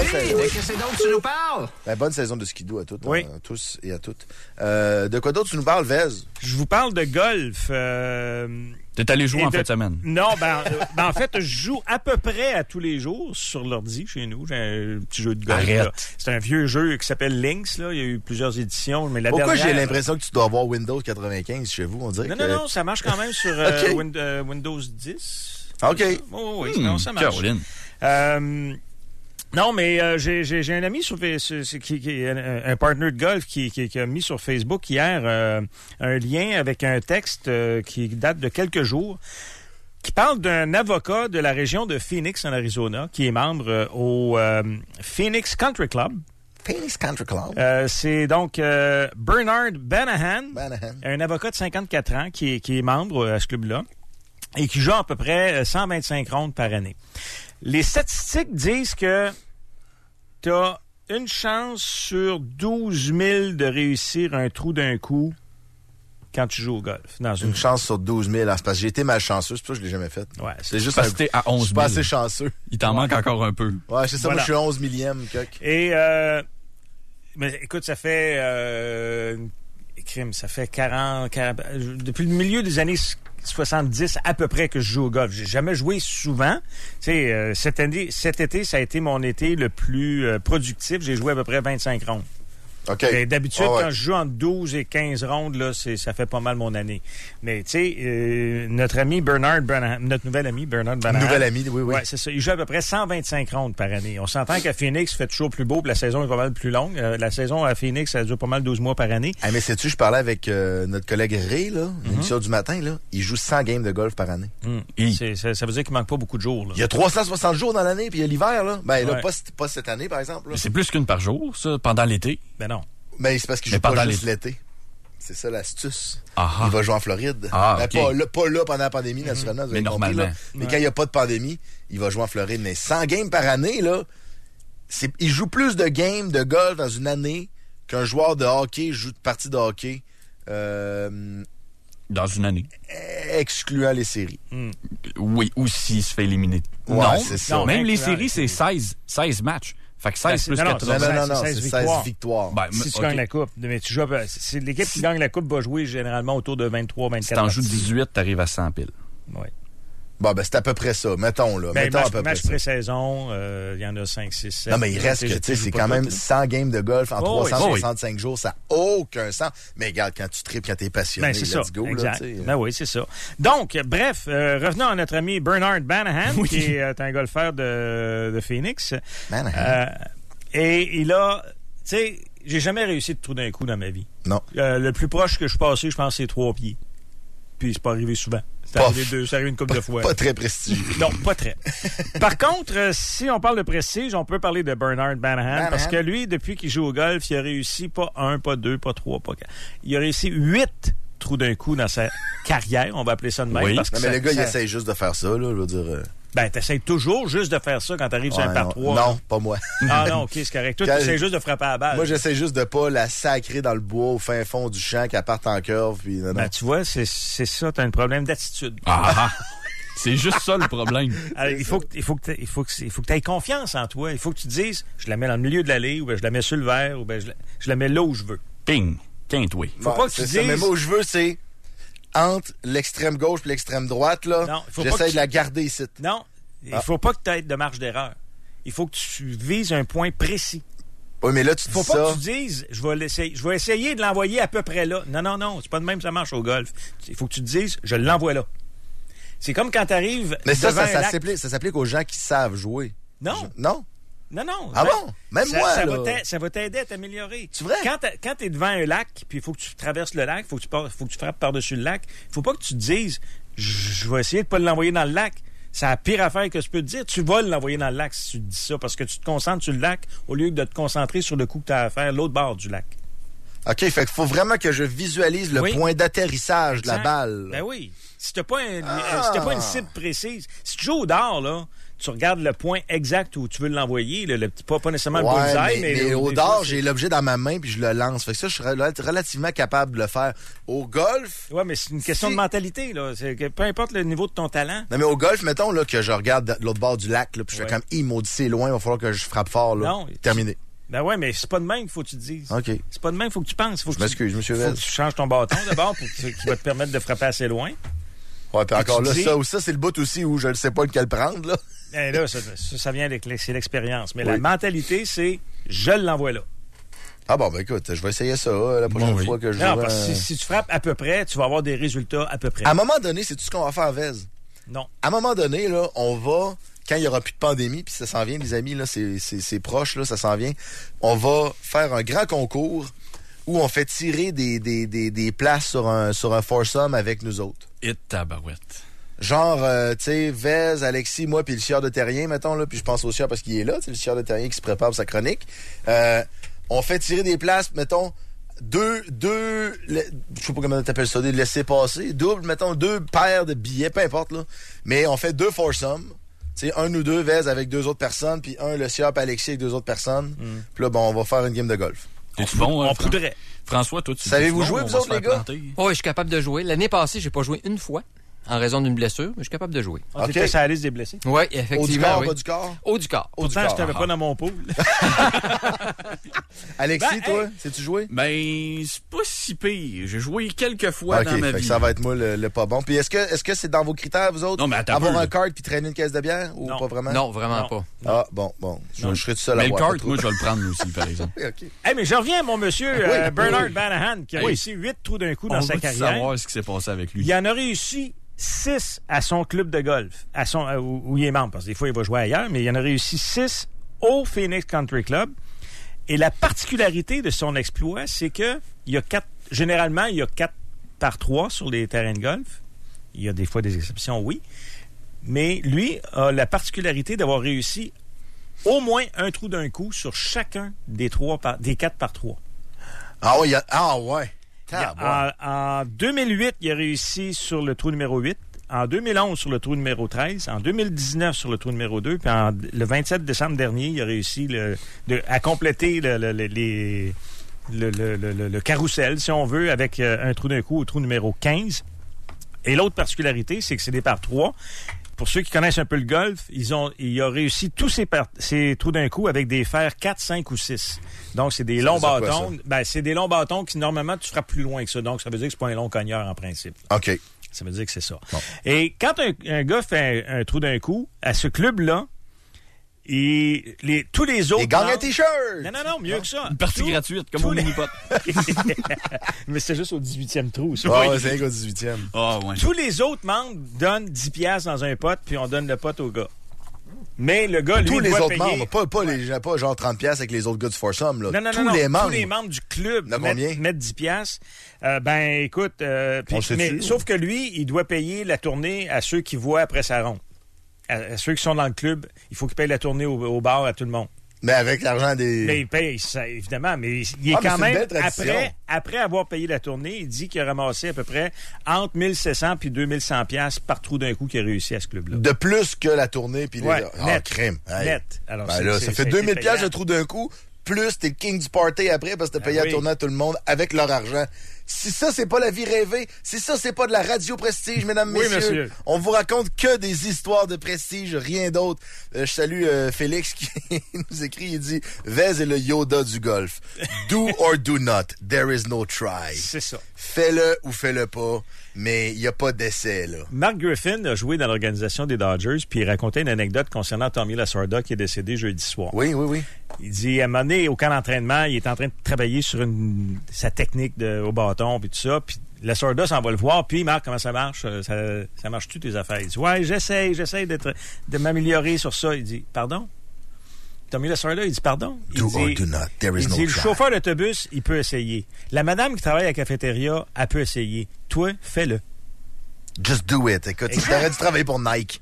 saison. De qu'est-ce d'autre tu nous parles? Bonne saison de skidoo à toutes, oui. À tous et à toutes. De quoi d'autre tu nous parles, Vez? Je vous parle de golf. T'es allé jouer en fin de semaine? Non, en fait, je joue à peu près à tous les jours sur l'ordi chez nous. J'ai un petit jeu de golf. Arrête. C'est un vieux jeu qui s'appelle Lynx. Là. Il y a eu plusieurs éditions. Mais Pourquoi dernière, j'ai l'impression que tu dois avoir Windows 95 chez vous? On dirait non, ça marche quand même sur okay. Windows 10. OK. Oui, non, ça marche. Caroline. Non, mais j'ai un ami qui est un partner de golf qui a mis sur Facebook hier un lien avec un texte qui date de quelques jours qui parle d'un avocat de la région de Phoenix en Arizona qui est membre au Phoenix Country Club. Phoenix Country Club. C'est donc Bernard Banahan, un avocat de 54 ans qui est membre à ce club-là et qui joue à peu près 125 rondes par année. Les statistiques disent que tu as une chance sur 12 000 de réussir un trou d'un coup quand tu joues au golf. Une chance sur 12 000. C'est parce que j'ai été malchanceux, c'est pour ça que je l'ai jamais fait. Ouais, c'est juste parce que t'es à 11 000. Je suis pas assez chanceux. Il t'en manque encore un peu. Ouais, c'est ça. Voilà. Moi, je suis 11 millième. Et, mais écoute, ça fait... ça fait 40... Depuis le milieu des années 70 à peu près que je joue au golf. J'ai jamais joué souvent. Tu sais, cet été, ça a été mon été le plus productif. J'ai joué à peu près 25 rondes. Okay. D'habitude, quand je joue entre 12 et 15 rondes, là, ça fait pas mal mon année. Mais tu sais, notre ami Bernard Banahan, notre nouvel ami Bernard Banahan. Nouvel ami, oui. Ouais, c'est ça. Il joue à peu près 125 rondes par année. On s'entend qu'à Phoenix, il fait toujours plus beau, puis la saison est pas mal plus longue. La saison à Phoenix, ça dure pas mal 12 mois par année. Ah, mais sais-tu, je parlais avec notre collègue Ray, là, l'émission du matin, là. Il joue 100 games de golf par année. Ça veut dire qu'il manque pas beaucoup de jours, là. Il y a 360 jours dans l'année, puis il y a l'hiver, là. Ben, là, pas cette année, par exemple. Là. Mais c'est plus qu'une par jour, ça, pendant l'été. Ben non. Mais c'est parce qu'il joue pas juste l'été. C'est ça l'astuce. Aha. Il va jouer en Floride. Okay. Pas là pendant la pandémie, naturellement. Mais normalement. Compris, mais quand il n'y a pas de pandémie, il va jouer en Floride. Mais 100 games par année, là, il joue plus de games de golf dans une année qu'un joueur de hockey joue de partie de hockey. Dans une année. Excluant les séries. Oui, ou s'il se fait éliminer. Ouais, non, c'est ça. Non, même les séries, c'est 16 matchs. Fait que 16 plus 80. Non, c'est 16 victoires. Ben, si tu gagnes la coupe. Mais tu joues, c'est l'équipe qui gagne la coupe va jouer généralement autour de 23-24. Si t'en joues 18, t'arrives à 100 piles. Oui. Bon, c'est à peu près ça. Mettons, là. Ben, à peu match près pré-saison, il y en a 5, 6, 7. Non, mais il reste que, tu sais, c'est quand même 100 games de golf en 365 jours. Ça n'a aucun sens. Mais regarde, quand tu tripes, quand t'es passionné, c'est let's ça. go. Exact. Là, ben oui, c'est ça. Donc, bref, revenons à notre ami Bernard Banahan, qui est un golfeur de Phoenix. Et il a... Tu sais, j'ai jamais réussi de trou d'un coup dans ma vie. Non. Le plus proche que je suis passé, je pense, c'est 3 pieds. Puis c'est pas arrivé souvent. C'est arrivé une couple de fois. Pas très prestigieux. Non, pas très. Par contre, si on parle de prestige, on peut parler de Bernard Banahan. Parce que lui, depuis qu'il joue au golf, il a réussi pas 1, pas 2, pas 3, pas 4. Il a réussi 8 trous d'un coup dans sa carrière, on va appeler ça de même. Oui. Parce que non, mais le gars, il essaye juste de faire ça, là, je veux dire... Ben, t'essayes toujours juste de faire ça quand t'arrives sur un par 3. Non, pas moi. Ah non, OK, c'est correct. Toi, t'essayes juste de frapper à la balle. Moi, j'essaie juste de pas la sacrer dans le bois au fin fond du champ qu'elle parte en curve. Puis, non. Ben, tu vois, c'est ça, t'as un problème d'attitude. C'est juste ça le problème. Alors, il faut que tu aies confiance en toi. Il faut que tu te dises, je la mets dans le milieu de l'allée, ou ben je la mets sur le verre, ou ben je la mets là où je veux. Ping, quinte-oui. Faut pas que tu dises... Mais moi, où je veux, c'est entre l'extrême gauche et l'extrême droite, là. Non, j'essaie de la garder ici. Non, il faut pas que tu aies de marge d'erreur. Il faut que tu vises un point précis. Oui, mais là, tu dis ça... Faut pas que tu dises, je vais essayer de l'envoyer à peu près là. Non, c'est pas de même ça marche au golf. Il faut que tu te dises, je l'envoie là. C'est comme quand tu arrives. Mais ça s'applique aux gens qui savent jouer. Non. Non? Non. Ah bon? Même moi, ça va t'aider à t'améliorer. C'est vrai? Quand tu es devant un lac, puis il faut que tu traverses le lac, faut que tu frappes par-dessus le lac, il faut pas que tu te dises, je vais essayer de pas l'envoyer dans le lac. C'est la pire affaire que je peux te dire. Tu vas l'envoyer dans le lac si tu te dis ça, parce que tu te concentres sur le lac au lieu de te concentrer sur le coup que tu as à faire l'autre bord du lac. OK, fait qu'il faut vraiment que je visualise le point d'atterrissage de la balle. Ben oui. Si t'as pas une cible précise, si tu joues au dard, là, tu regardes le point exact où tu veux l'envoyer, le petit pas nécessairement le bullseye, mais au dard, j'ai l'objet dans ma main puis je le lance. Fait que ça, je suis relativement capable de le faire. Au golf... Ouais, mais c'est une question de mentalité, là. C'est que peu importe le niveau de ton talent. Non, mais au golf, mettons là, que je regarde de l'autre bord du lac, là, puis je fais comme, maudit, c'est loin, il va falloir que je frappe fort. Là. Non. Terminé. Ben ouais, mais c'est pas de même qu'il faut que tu te dises. OK. C'est pas de même qu'il faut que tu penses. Je m'excuse, monsieur Vez. Faut que tu changes ton bâton d'abord qui va te permettre de frapper assez loin. Ouais, puis encore là, ça, c'est le bout aussi où je ne sais pas lequel prendre, là. Ben là, ça vient avec l'expérience. Mais la mentalité, c'est je l'envoie là. Ah bon, ben écoute, je vais essayer ça la prochaine fois que je Non, parce que si tu frappes à peu près, tu vas avoir des résultats à peu près. À un moment donné, c'est tout ce qu'on va faire à Vez. Non. À un moment donné, là, on va... Quand il n'y aura plus de pandémie, puis ça s'en vient, les amis, là, c'est proche, là, ça s'en vient, on va faire un grand concours où on fait tirer des places sur un foursome avec nous autres. Et tabarouette. Genre, tu sais, Vez, Alexis, moi, puis le sieur de Terrien, mettons, là, puis je pense au sieur parce qu'il est là, c'est le sieur de Terrien qui se prépare pour sa chronique. On fait tirer des places, mettons, je sais pas comment t'appelles ça, des laissés-passer, double, mettons, 2 paires de billets, peu importe, là. Mais on fait 2 foursomes. C'est un ou deux Vez avec 2 autres personnes, puis un le sieur et Alexis avec 2 autres personnes. Puis là, bon, on va faire une game de golf. T'es-tu bon? On poudrait. François, toi, tu savez-vous jouer, vous autres, les gars? Oui, je suis capable de jouer. L'année passée, j'ai pas joué une fois en raison d'une blessure, mais je suis capable de jouer. OK. T'étais sur la liste des blessés? Oui, effectivement. Haut du corps, oui. bas du corps? Haut du corps. Pourtant, je t'avais pas dans mon pool. Alexis, toi, sais-tu jouer? Ben, c'est pas si pire. J'ai joué quelques fois dans ma vie. Ça va être moi le pas bon. Puis est-ce que c'est dans vos critères, vous autres? Non, mais attends. Avoir un card puis traîner une caisse de bière? Ou pas vraiment? Non, vraiment pas. Ah, bon. Je serai tout seul à mais voir. le card, moi, je vais le prendre aussi, par exemple. OK. Hey, mais je reviens à mon monsieur Bernard Banahan, qui a réussi 8 trous d'un coup dans sa carrière. On va savoir ce qui s'est passé avec lui. Il en a réussi 6 à son club de golf, où il est membre, parce que des fois, il va jouer ailleurs, mais il en a réussi 6 au Phoenix Country Club. Et la particularité de son exploit, c'est que généralement, il y a 4 par 3 sur les terrains de golf. Il y a des fois des exceptions, oui. Mais lui a la particularité d'avoir réussi au moins un trou d'un coup sur chacun des 4 par 3. Ah ouais. En 2008, il a réussi sur le trou numéro 8. En 2011, sur le trou numéro 13. En 2019, sur le trou numéro 2. Puis le 27 décembre dernier, il a réussi à compléter le carrousel, si on veut, avec un trou d'un coup au trou numéro 15. Et l'autre particularité, c'est que c'est des par 3. Pour ceux qui connaissent un peu le golf, il a réussi tous ces trous d'un coup avec des fers 4, 5 ou 6. Donc, c'est des longs bâtons. C'est des longs bâtons qui, normalement, tu frappes plus loin que ça. Donc, ça veut dire que c'est pas un long cogneur en principe. OK. Ça veut dire que c'est ça. Bon. Et quand un gars fait un trou d'un coup, à ce club-là, tous les autres... Il gagne un T-shirt! Non, mieux que ça. Une partie gratuite, comme au mini-pot. Mais c'est juste au 18e trou. C'est qu'au 18e. Oh, ouais. Tous les autres membres donnent 10$ dans un pot, puis on donne le pot au gars. Mais le gars, lui, tous les doit autres payer... membres, pas genre 30$ avec les autres gars du foursome, là. Non, tous les membres. Tous les membres du club mettent 10$. Écoute, sauf que lui, il doit payer la tournée à ceux qui voient après sa ronde. À ceux qui sont dans le club, il faut qu'il paye la tournée au bar à tout le monde. Mais avec l'argent des... Mais il paye, ça, évidemment, mais il est quand même, après avoir payé la tournée, il dit qu'il a ramassé à peu près entre 1700 puis 2100$ par trou d'un coup qu'il a réussi à ce club-là. De plus que la tournée puis net. Crème. Net. Alors, ça fait 2000$ le trou d'un coup, plus t'es le king du party après parce que t'as payé la tournée à tout le monde avec leur argent. Si ça, c'est pas la vie rêvée, si ça, c'est pas de la radio prestige, mesdames, messieurs, monsieur. On vous raconte que des histoires de prestige, rien d'autre. Je salue Félix qui nous écrit, il dit « Vez est le Yoda du golf. Do or do not. There is no try. » C'est ça. Fais-le ou fais-le pas, mais il n'y a pas d'essai, là. Mark Griffin a joué dans l'organisation des Dodgers, puis il racontait une anecdote concernant Tommy Lasorda qui est décédé jeudi soir. Oui. Il dit, à un moment donné, au camp d'entraînement, il est en train de travailler sur sa technique au bâton, puis tout ça, puis Lasorda s'en va le voir, puis Marc, comment ça marche? Ça marche-tu tes affaires? Il dit, ouais, j'essaie de m'améliorer sur ça. Il dit, pardon? Tommy Lasorda, il dit, pardon? Do or do not, there is no try. Le chauffeur d'autobus, il peut essayer. La madame qui travaille à la cafétéria, elle peut essayer. Toi, fais-le. Just do it. Écoute, tu aurais dû travailler pour Nike.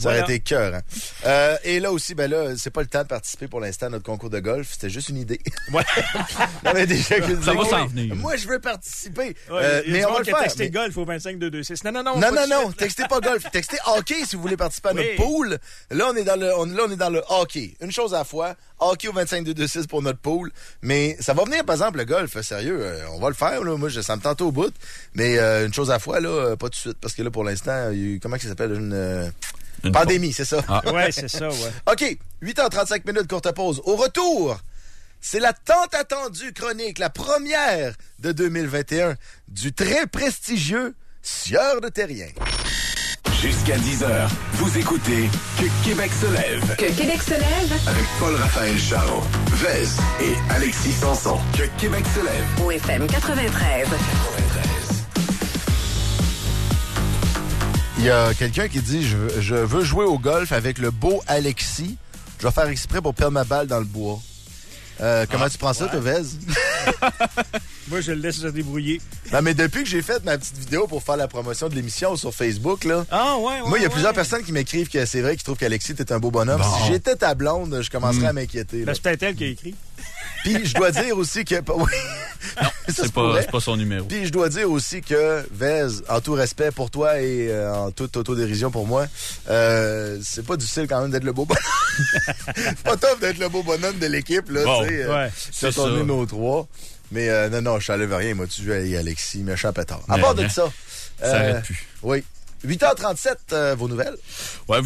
Ça aurait été cœur. Et là aussi, ben là, c'est pas le temps de participer pour l'instant à notre concours de golf. C'était juste une idée. Ouais. Mais déjà que Ça va s'en venir. moi, je veux participer. Mais on va le faire. Textez mais... golf au 25226. Non. Textez pas golf. Textez hockey si vous voulez participer à notre pool. Là, on est dans le hockey. Une chose à la fois. Hockey au 25226 pour notre pool. Mais ça va venir, par exemple, le golf. Sérieux, on va le faire. Là. Moi, ça me tente au bout. Mais une chose à la fois, là, pas tout de suite. Parce que là, pour l'instant, il y a eu, comment ça s'appelle? Une pandémie, c'est ça? Ah. Ouais, c'est ça, ouais. OK, 8h35 minutes, courte pause. Au retour, c'est la tant attendue chronique, la première de 2021, du très prestigieux Sieur de Terrien. Jusqu'à 10h, vous écoutez Que Québec se lève. Que Québec se lève. Avec Paul-Raphaël Charron, Vez et Alexis Sanson. Que Québec se lève. Au FM 93. Il y a quelqu'un qui dit je veux jouer au golf avec le beau Alexis. Je vais faire exprès pour perdre ma balle dans le bois. Comment tu prends ça, toi, Vez? Moi, je le laisse se débrouiller. Non, mais depuis que j'ai fait ma petite vidéo pour faire la promotion de l'émission sur Facebook, là. Ah, ouais. Moi, il y a plusieurs personnes qui m'écrivent que c'est vrai qu'ils trouvent qu'Alexis est un beau bonhomme. Bon. Si j'étais ta blonde, je commencerais à m'inquiéter. Ben, c'est peut-être elle qui a écrit. Puis je dois dire aussi que... Oui. Non, c'est pas son numéro. Puis je dois dire aussi que, Vez, en tout respect pour toi et en toute autodérision pour moi, c'est pas difficile quand même d'être le beau bonhomme. C'est pas top d'être le beau bonhomme de l'équipe, là, bon, tu sais. Ouais. C'est on est nos trois. Mais non, je t'enlève rien. Moi, tu joues avec Alexis, méchant pétard. À part de ça... Ça arrête plus. Oui. 8h37, vos nouvelles? Ouais,